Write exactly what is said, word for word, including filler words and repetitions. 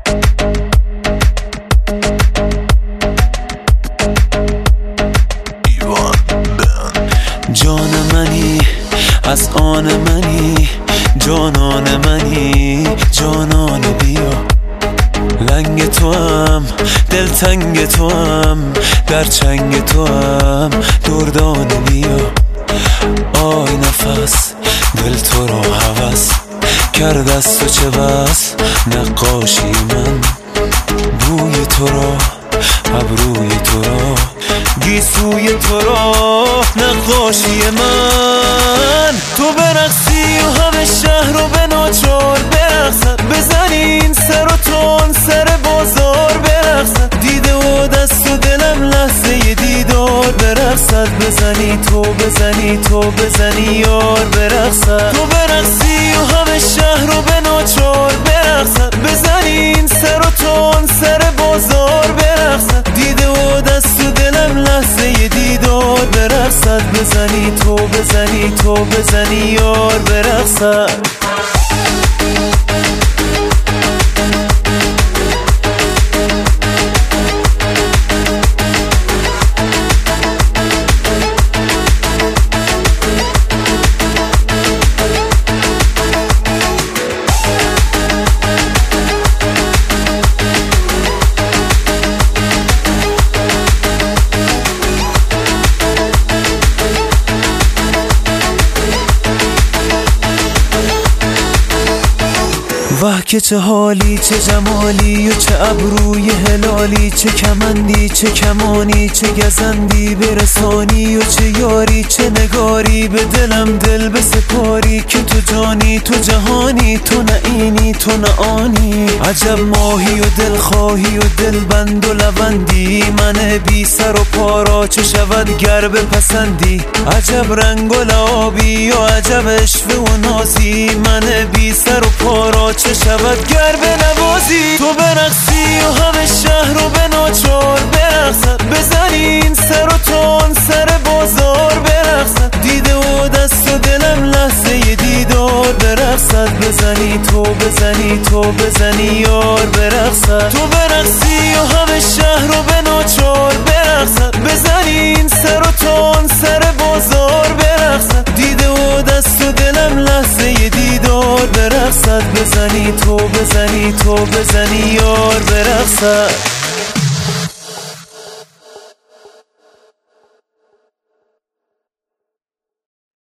جان منی از آن منی، جانان منی جانان بیا. لنگ تو هم دلتنگ تو هم در چنگ تو هم دردان بیا. آی نفس دل تو را هوس کرد از تو چه بس نقاشی من. بوی تو را ابروی تو را گیسوی تو را نقاشی من. تو برقصی و همه شهر رو به ناچار برقصن، بزنین سر و تون سر بازار برقصن. دیده و دست و دلم لحظه دیدار برقصد. بزنی تو بزنی تو بزنی یار برقصد. تو برقصی و همه شهر رو به ناچار برقصن، بزنین سر و تون سر بازار برقصن. دیده و دست و دلم لحظه دیدار برقصد. بزنی تو بزنی تو بزنی یار برقصد. واه که چه حالی چه جمالی و چه ابروی هلالی، چه کمندی چه کمانی چه گزندی برسانی و چه یاری چه نگاری به دلم دل بسپاری. که تو جانی تو جهانی تو نه اینی تو نه آنی. عجب ماهی و دلخواهی و دلبند و لبندی، من بی سر و پارا چه شود گر بپسندی. عجب رنگ و لعابی و عجب عشوه و نازی، من بی سر و پارا چه شود گر بنوازی. تو برقصی و همه شهر رو به ناچار برقصن، بزنین سر و تون سر بازار برقصن. دیده و دست و دلم لحظه دیدار برقصد. بزنی تو بزنی تو بزنی یار برقصد. تو برقصی و همه شهر رو به ناچار برقصن، بزنین سر و تون سر بازار برقصن. دیده و دست و دلم لحظه دیدار برقصد. بزنی تو بزنی تو بزنی یار برقصد.